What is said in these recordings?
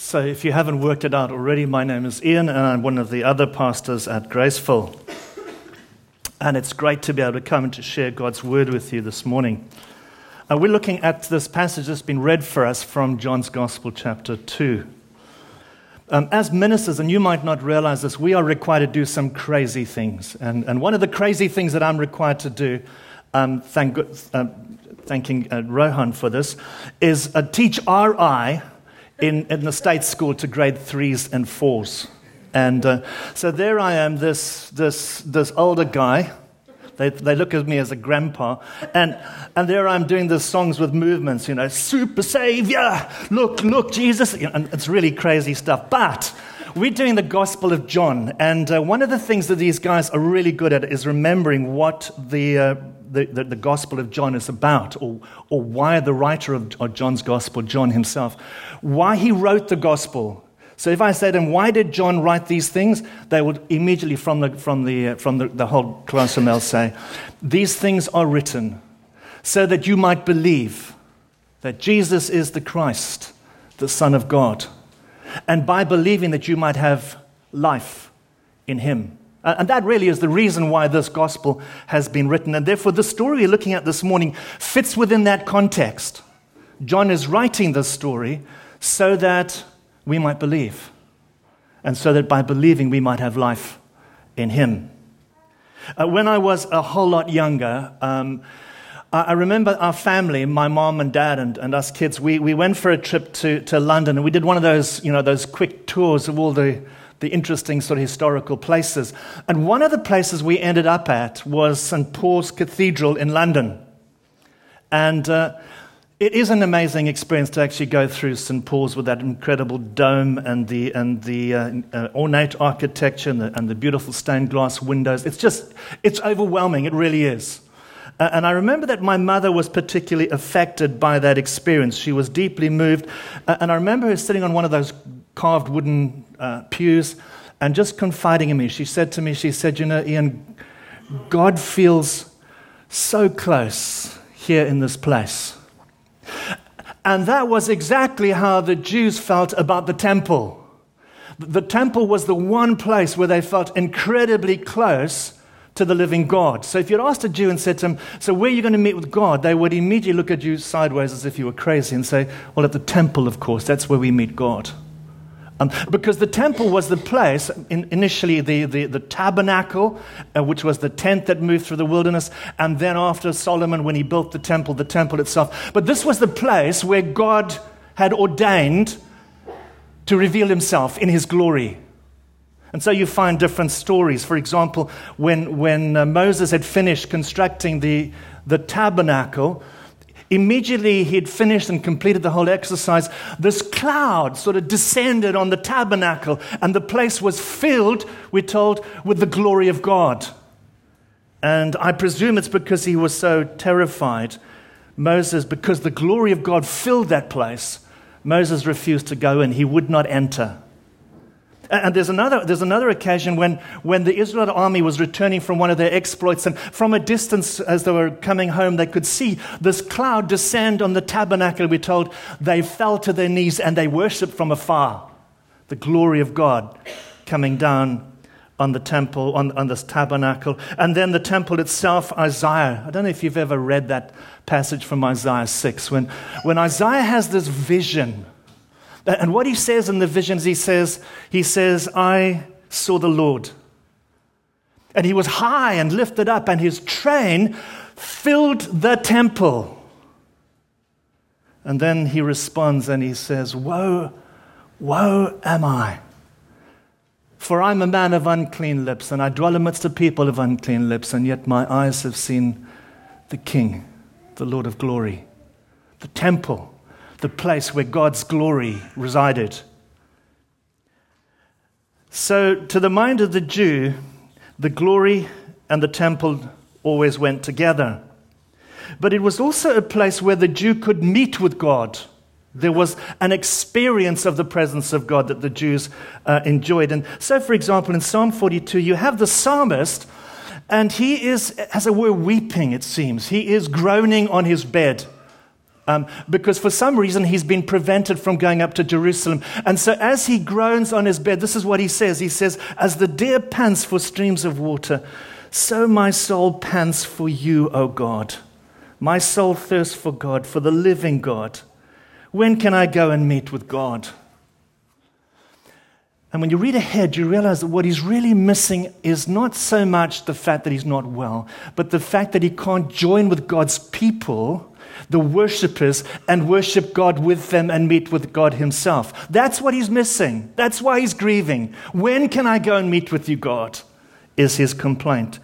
So if you haven't worked it out already, my name is Ian, and I'm one of the other pastors at Graceful. And it's great to be able to come and to share God's word with you this morning. We're looking at this passage that's been read for us from John's Gospel, chapter 2. As ministers, and you might not realize this, we are required to do some crazy things. And one of the crazy things that I'm required to do, thanking Rohan for this, is teach RI in the state school to grade 3s and 4s. And so there I am, this older guy. They look at me as a grandpa. And there I'm doing the songs with movements, Super Savior, look, Jesus. And it's really crazy stuff. But we're doing the Gospel of John. And one of the things that these guys are really good at is remembering what the Gospel of John is about, or why the writer of John's Gospel, John himself, why he wrote the Gospel. So if I said to them, why did John write these things? They would immediately from the whole classroom, they'll say, these things are written so that you might believe that Jesus is the Christ, the Son of God, and by believing that you might have life in him. And that really is the reason why this gospel has been written. And therefore, the story we're looking at this morning fits within that context. John is writing this story so that we might believe, and so that by believing we might have life in him. When I was a whole lot younger, I remember our family, my mom and dad and us kids, we went for a trip to London, and we did one of those, those quick tours of all the interesting sort of historical places. And one of the places we ended up at was St. Paul's Cathedral in London. And it is an amazing experience to actually go through St. Paul's with that incredible dome and the ornate architecture and the beautiful stained glass windows. It's overwhelming. It really is. And I remember that my mother was particularly affected by that experience. She was deeply moved. And I remember her sitting on one of those carved wooden pews and just confiding in me. She said to me, Ian, God feels so close here in this place. And that was exactly how the Jews felt about the temple. The temple was the one place where they felt incredibly close to the living God. So if you'd asked a Jew and said to him, so where are you going to meet with God? They would immediately look at you sideways as if you were crazy and say, well, at the temple, of course, that's where we meet God. Because the temple was the place, initially the tabernacle, which was the tent that moved through the wilderness, and then after Solomon, when he built the temple itself. But this was the place where God had ordained to reveal himself in his glory. And so you find different stories. For example, when Moses had finished constructing the tabernacle, immediately he had finished and completed the whole exercise, this cloud sort of descended on the tabernacle, and the place was filled, we're told, with the glory of God. And I presume it's because he was so terrified, Moses, because the glory of God filled that place, Moses refused to go in. He would not enter. And there's another occasion when the Israelite army was returning from one of their exploits, and from a distance as they were coming home, they could see this cloud descend on the tabernacle. We're told they fell to their knees and they worshipped from afar. The glory of God coming down on the temple, on this tabernacle. And then the temple itself, Isaiah. I don't know if you've ever read that passage from Isaiah 6, when Isaiah has this vision. And what he says in the visions, he says, I saw the Lord. And he was high and lifted up, and his train filled the temple. And then he responds and he says, woe am I. For I'm a man of unclean lips, and I dwell amidst a people of unclean lips, and yet my eyes have seen the King, the Lord of glory. The temple, the place where God's glory resided. So to the mind of the Jew, the glory and the temple always went together. But it was also a place where the Jew could meet with God. There was an experience of the presence of God that the Jews enjoyed. And so, for example, in Psalm 42, you have the psalmist, and he is, as it were, weeping, it seems. He is groaning on his bed. because for some reason he's been prevented from going up to Jerusalem. And so as he groans on his bed, this is what he says. He says, as the deer pants for streams of water, so my soul pants for you, O God. My soul thirsts for God, for the living God. When can I go and meet with God? And when you read ahead, you realize that what he's really missing is not so much the fact that he's not well, but the fact that he can't join with God's people, the worshipers, and worship God with them and meet with God himself. That's what he's missing. That's why he's grieving. When can I go and meet with you, God? Is his complaint.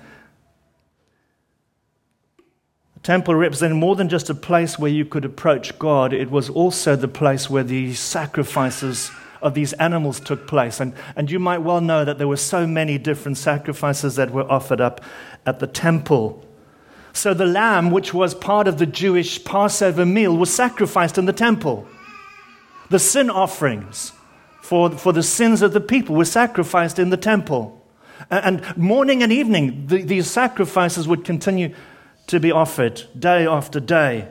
The temple represented more than just a place where you could approach God. It was also the place where the sacrifices of these animals took place. And you might well know that there were so many different sacrifices that were offered up at the temple. So the lamb, which was part of the Jewish Passover meal, was sacrificed in the temple. The sin offerings for the sins of the people were sacrificed in the temple. And morning and evening, these sacrifices would continue to be offered day after day.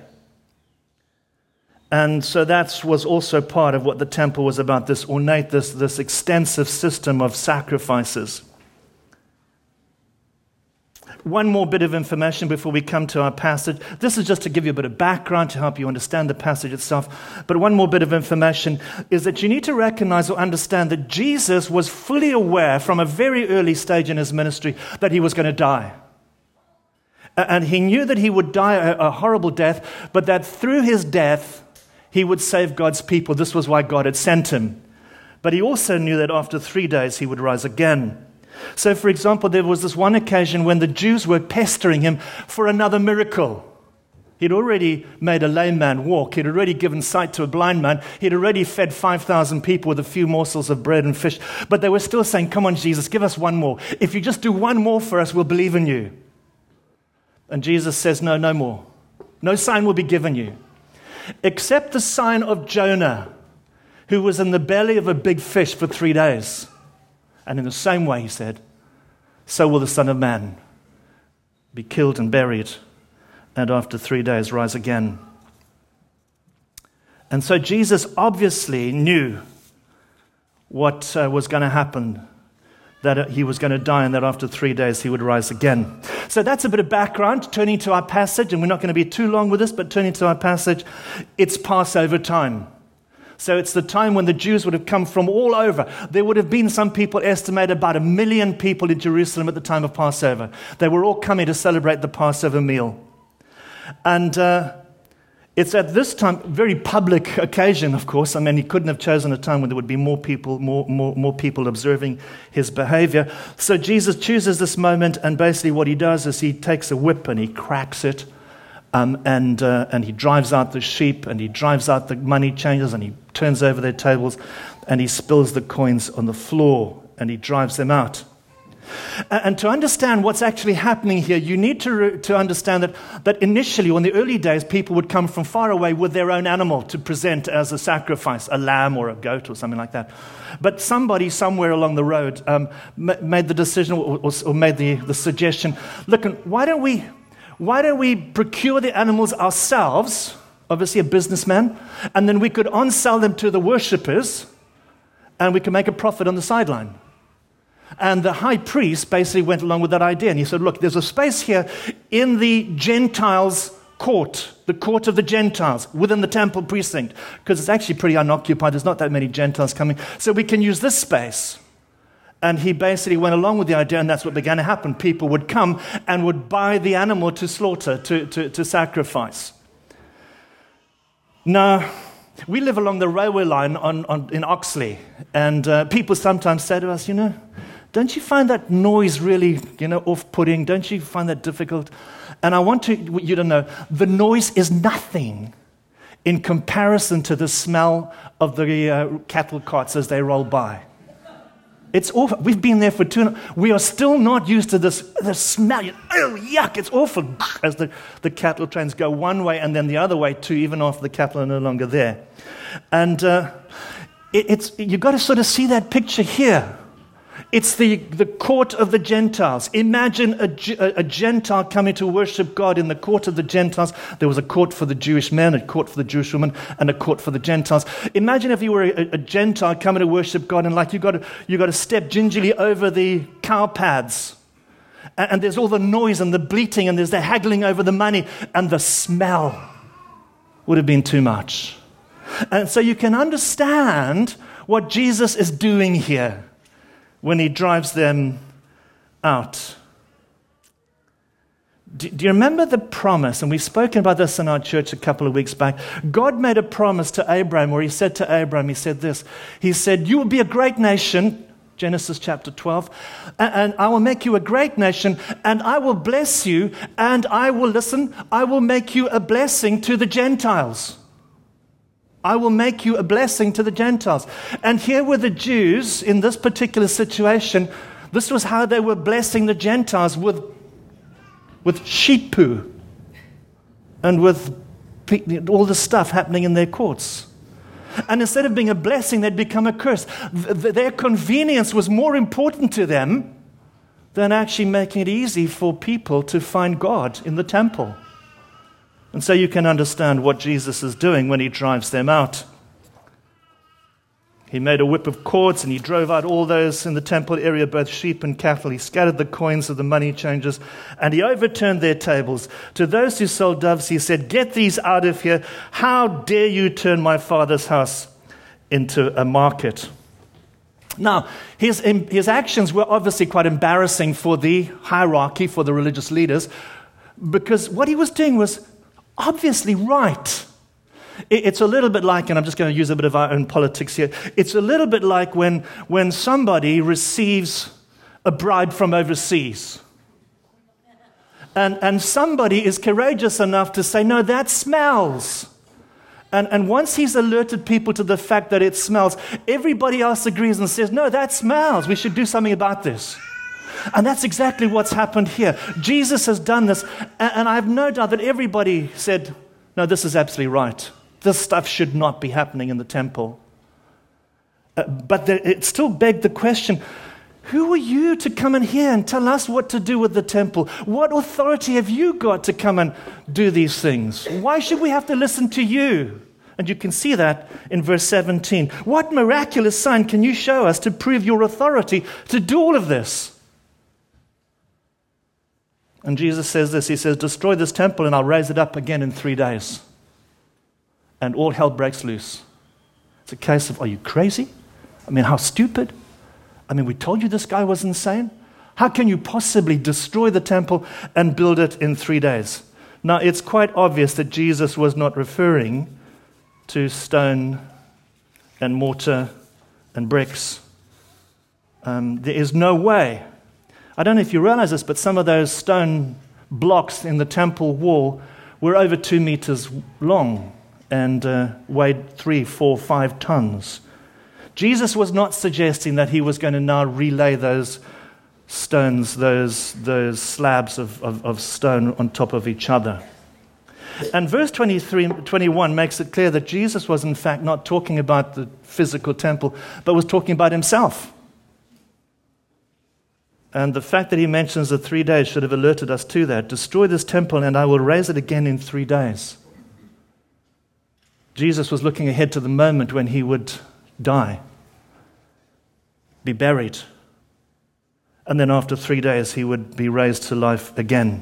And so that was also part of what the temple was about, this ornate, this extensive system of sacrifices. One more bit of information before we come to our passage. This is just to give you a bit of background to help you understand the passage itself. But one more bit of information is that you need to recognize or understand that Jesus was fully aware from a very early stage in his ministry that he was going to die. And he knew that he would die a horrible death, but that through his death, he would save God's people. This was why God had sent him. But he also knew that after 3 days, he would rise again. So, for example, there was this one occasion when the Jews were pestering him for another miracle. He'd already made a lame man walk. He'd already given sight to a blind man. He'd already fed 5,000 people with a few morsels of bread and fish. But they were still saying, come on, Jesus, give us one more. If you just do one more for us, we'll believe in you. And Jesus says, no more. No sign will be given you, except the sign of Jonah, who was in the belly of a big fish for 3 days. And in the same way, he said, so will the Son of Man be killed and buried, and after 3 days rise again. And so Jesus obviously knew what was going to happen, that he was going to die and that after 3 days he would rise again. So that's a bit of background. Turning to our passage, and we're not going to be too long with this, but turning to our passage, it's Passover time. So it's the time when the Jews would have come from all over. There would have been, some people estimate, about 1 million people in Jerusalem at the time of Passover. They were all coming to celebrate the Passover meal. And it's at this time, very public occasion, of course. I mean, he couldn't have chosen a time when there would be more people, more people observing his behavior. So Jesus chooses this moment, and basically what he does is he takes a whip and he cracks it, and he drives out the sheep, and he drives out the money changers, and he turns over their tables, and he spills the coins on the floor, and he drives them out. And to understand what's actually happening here, you need to understand that initially, in the early days, people would come from far away with their own animal to present as a sacrifice, a lamb or a goat or something like that. But somebody somewhere along the road made the decision or made the suggestion, look, why don't we procure the animals ourselves, obviously a businessman, and then we could on-sell them to the worshippers, and we could make a profit on the sideline. And the high priest basically went along with that idea. And he said, look, there's a space here in the Gentiles' court, the court of the Gentiles, within the temple precinct, because it's actually pretty unoccupied. There's not that many Gentiles coming. So we can use this space. And he basically went along with the idea, and that's what began to happen. People would come and would buy the animal to slaughter, to sacrifice. Now, we live along the railway line in Oxley, and people sometimes say to us, don't you find that noise really, off-putting? Don't you find that difficult? And I want you to know, the noise is nothing in comparison to the smell of the cattle carts as they roll by. It's awful. We've been there for 2 hours. We are still not used to the smell. Oh, yuck, it's awful. As the cattle trains go one way and then the other way too, even after the cattle are no longer there. And you've got to sort of see that picture here. It's the court of the Gentiles. Imagine a Gentile coming to worship God in the court of the Gentiles. There was a court for the Jewish men, a court for the Jewish women, and a court for the Gentiles. Imagine if you were a Gentile coming to worship God, and like you got to step gingerly over the cow pads. And there's all the noise and the bleating, and there's the haggling over the money, and the smell would have been too much. And so you can understand what Jesus is doing here when he drives them out. Do you remember the promise? And we've spoken about this in our church a couple of weeks back. God made a promise to Abraham where he said to Abraham, he said this. He said, you will be a great nation, Genesis chapter 12, and I will make you a great nation, and I will bless you, and I will make you a blessing to the Gentiles. I will make you a blessing to the Gentiles. And here were the Jews in this particular situation. This was how they were blessing the Gentiles, with sheep poo and with all the stuff happening in their courts. And instead of being a blessing, they'd become a curse. Their convenience was more important to them than actually making it easy for people to find God in the temple. And so you can understand what Jesus is doing when he drives them out. He made a whip of cords and he drove out all those in the temple area, both sheep and cattle. He scattered the coins of the money changers and he overturned their tables. To those who sold doves, he said, get these out of here. How dare you turn my father's house into a market? Now, his actions were obviously quite embarrassing for the hierarchy, for the religious leaders, because what he was doing was obviously right. It's a little bit like, and I'm just going to use a bit of our own politics here, it's a little bit like when somebody receives a bribe from overseas. And somebody is courageous enough to say, no, that smells. And once he's alerted people to the fact that it smells, everybody else agrees and says, no, that smells. We should do something about this. And that's exactly what's happened here. Jesus has done this, and I have no doubt that everybody said, no, this is absolutely right. This stuff should not be happening in the temple. But it still begged the question, who are you to come in here and tell us what to do with the temple? What authority have you got to come and do these things? Why should we have to listen to you? And you can see that in verse 17. What miraculous sign can you show us to prove your authority to do all of this? And Jesus says this, he says, destroy this temple and I'll raise it up again in 3 days. And all hell breaks loose. It's a case of, are you crazy? I mean, how stupid? I mean, we told you this guy was insane. How can you possibly destroy the temple and build it in 3 days? Now, it's quite obvious that Jesus was not referring to stone and mortar and bricks. There is no way. I don't know if you realize this, but some of those stone blocks in the temple wall were over 2 meters long and weighed 3, 4, 5 tons. Jesus was not suggesting that he was going to now relay those stones, those slabs of stone on top of each other. And verse 23 and 21 makes it clear that Jesus was in fact not talking about the physical temple, but was talking about himself. And the fact that he mentions the 3 days should have alerted us to that. Destroy this temple and I will raise it again in 3 days. Jesus was looking ahead to the moment when he would die, be buried, and then after 3 days he would be raised to life again.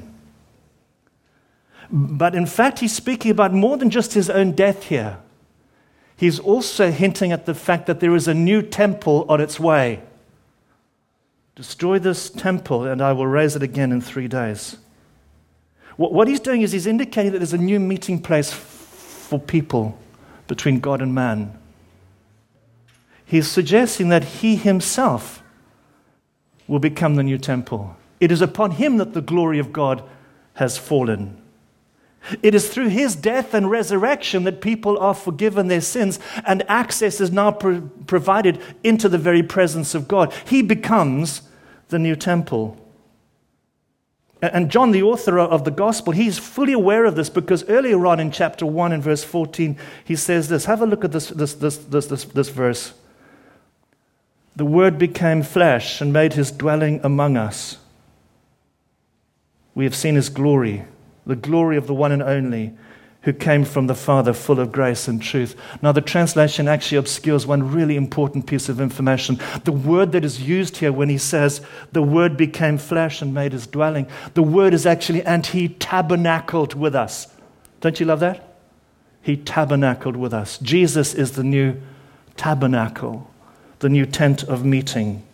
But in fact, he's speaking about more than just his own death here. He's also hinting at the fact that there is a new temple on its way. Destroy this temple and I will raise it again in 3 days. What he's doing is he's indicating that there's a new meeting place for people between God and man. He's suggesting that he himself will become the new temple. It is upon him that the glory of God has fallen. It is through his death and resurrection that people are forgiven their sins and access is now provided into the very presence of God. He becomes the new temple. And John, the author of the gospel, he's fully aware of this because earlier on in chapter 1 and verse 14, he says this. Have a look at this verse. The Word became flesh and made his dwelling among us. We have seen his glory, the glory of the one and only, who came from the Father, full of grace and truth. Now, the translation actually obscures one really important piece of information. The word that is used here when he says, the Word became flesh and made his dwelling, the word is actually, and he tabernacled with us. Don't you love that? He tabernacled with us. Jesus is the new tabernacle, the new tent of meeting.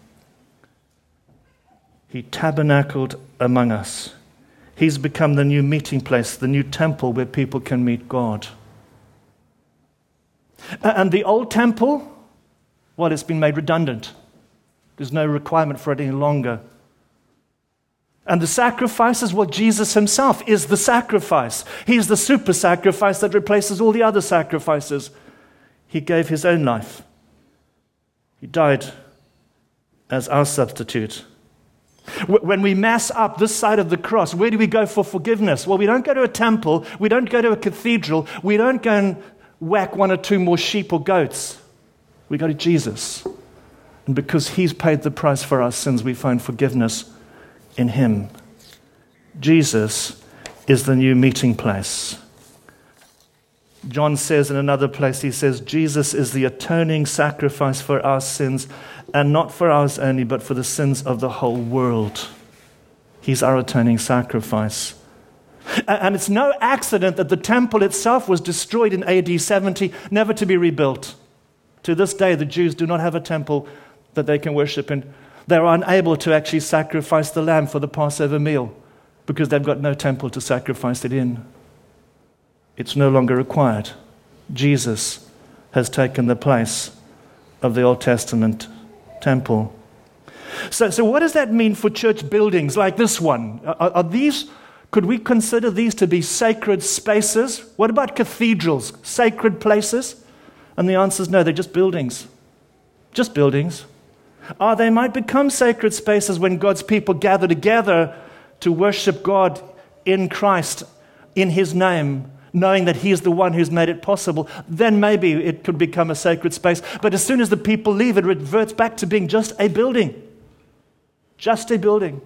He tabernacled among us. He's become the new meeting place, the new temple where people can meet God. And the old temple, well, it's been made redundant. There's no requirement for it any longer. And the sacrifices, well, Jesus himself is the sacrifice. He's the super sacrifice that replaces all the other sacrifices. He gave his own life. He died as our substitute. When we mass up this side of the cross, where do we go for forgiveness? Well, we don't go to a temple. We don't go to a cathedral. We don't go and whack one or two more sheep or goats. We go to Jesus. And because he's paid the price for our sins, we find forgiveness in him. Jesus is the new meeting place. John says in another place, he says, Jesus is the atoning sacrifice for our sins, and not for ours only, but for the sins of the whole world. He's our atoning sacrifice. And it's no accident that the temple itself was destroyed in AD 70, never to be rebuilt. To this day, the Jews do not have a temple that they can worship in. They're unable to actually sacrifice the lamb for the Passover meal because they've got no temple to sacrifice it in. It's no longer required. Jesus has taken the place of the Old Testament temple. So what does that mean for church buildings like this one? Are these, could we consider these to be sacred spaces? What about cathedrals, sacred places? And the answer is no, they're just buildings. Just buildings. They might become sacred spaces when God's people gather together to worship God in Christ, in his name, knowing that he is the one who's made it possible. Then maybe it could become a sacred space. But as soon as the people leave, it reverts back to being just a building. Just a building.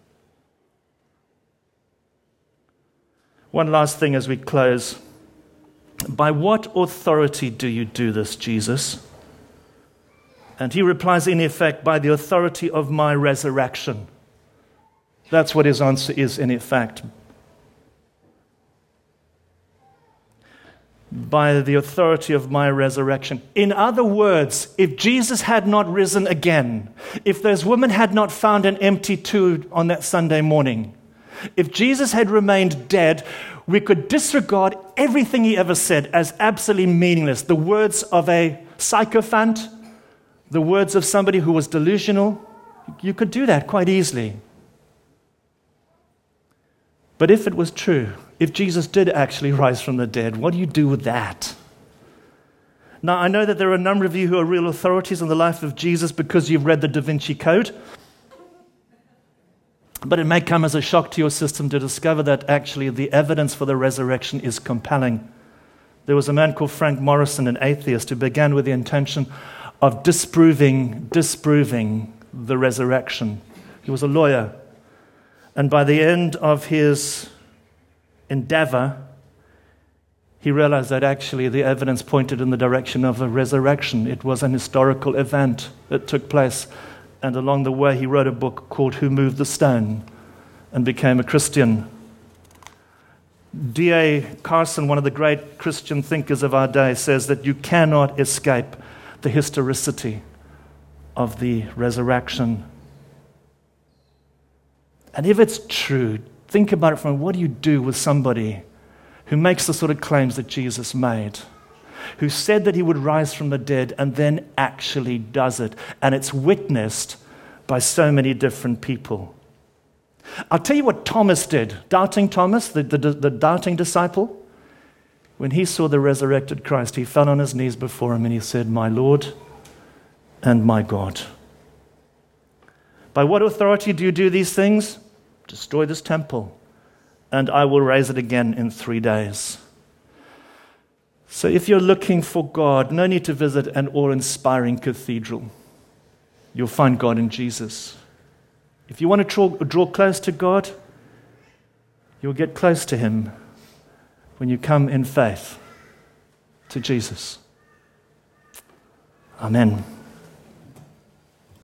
One last thing as we close. By what authority do you do this, Jesus? And he replies, in effect, by the authority of my resurrection. That's what his answer is, in effect. By the authority of my resurrection. In other words, if Jesus had not risen again, if those women had not found an empty tomb on that Sunday morning, if Jesus had remained dead, we could disregard everything he ever said as absolutely meaningless. The words of a sycophant, the words of somebody who was delusional, you could do that quite easily. But if it was true, if Jesus did actually rise from the dead, what do you do with that? Now, I know that there are a number of you who are real authorities on the life of Jesus because you've read the Da Vinci Code. But it may come as a shock to your system to discover that actually the evidence for the resurrection is compelling. There was a man called Frank Morrison, an atheist, who began with the intention of disproving the resurrection. He was a lawyer. And by the end of his endeavor, he realized that actually the evidence pointed in the direction of the resurrection. It was an historical event that took place. And along the way, he wrote a book called Who Moved the Stone and became a Christian. D.A. Carson, one of the great Christian thinkers of our day, says that you cannot escape the historicity of the resurrection. And if it's true, think about it from what do you do with somebody who makes the sort of claims that Jesus made, who said that he would rise from the dead and then actually does it, and it's witnessed by so many different people. I'll tell you what Thomas did. Doubting Thomas, the doubting disciple, when he saw the resurrected Christ, he fell on his knees before him and he said, "My Lord and my God." By what authority do you do these things? Destroy this temple, and I will raise it again in 3 days. So if you're looking for God, no need to visit an awe-inspiring cathedral. you'll find God in Jesus. If you want to draw close to God, you'll get close to Him when you come in faith to Jesus. Amen.